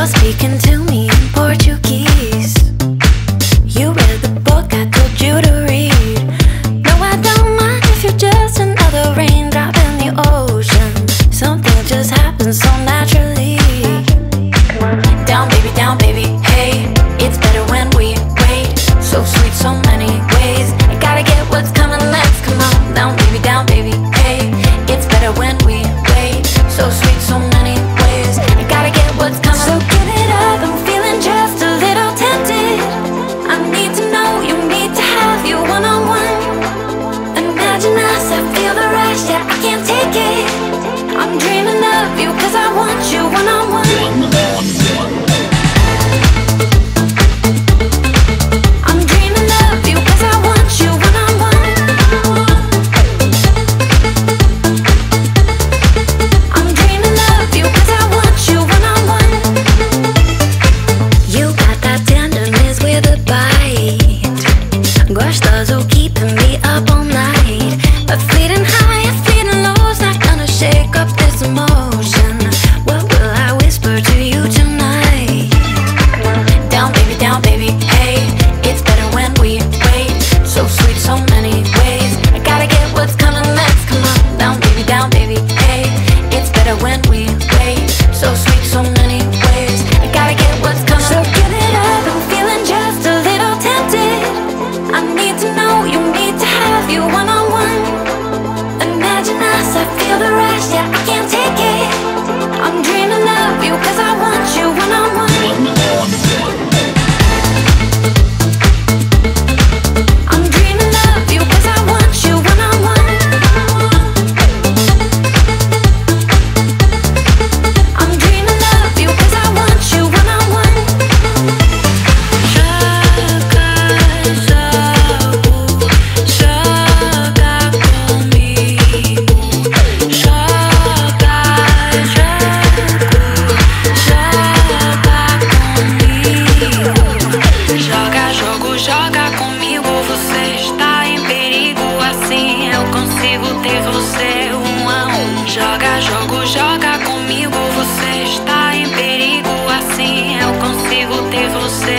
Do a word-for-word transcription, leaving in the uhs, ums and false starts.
speaking to me in Portuguese. You read the book I told you to read. No, I don't mind if you're just another raindrop in the ocean. Something just happens so naturally. Down, baby, down, baby, hey. It's better when we wait. So sweet, so many ways. I gotta get what's coming, let's come on. Down, baby, down, baby, hey. It's better when we wait. So sweet, so many ways. I gotta get what's coming. So give it up, I'm feeling just a little tempted. I need to know, you need to have you one-on-one. Imagine us, I feel the rush, yeah, I can't take it. I'm dreaming of you, cause I want you one-on-one. I'm dreaming of you, cause I want you one-on-one. I'm dreaming of you, cause I want you one-on-one. You got that tenderness with a bite. Gostoso, keeping me up all night. A fleeting high, a fleeting low's not gonna shake up this emotion. What will I whisper to you tonight? Down, baby, down, baby, hey. It's better when we wait. So sweet, so many ways. I gotta get what's coming, let's come on. Down, baby, down, baby, hey. It's better when we wait. So sweet, so many ways. I gotta get what's coming. So give it up, I'm feeling just a little tempted. I need to know, you need to have you one-on-one. Imagine us, I feel the rush, yeah, I can't take it. I'm dreaming of you, cause I want you one-on-one. I'm dreaming of you, cause I want you one-on-one. I'm dreaming of you, cause I want you one-on-one. Joga jogo, joga comigo. Joga jogo, joga comigo. Joga jogo, joga comigo. Você está em perigo, assim eu consigo ter você um a um. Joga jogo, joga comigo. Você está em perigo, assim eu consigo ter você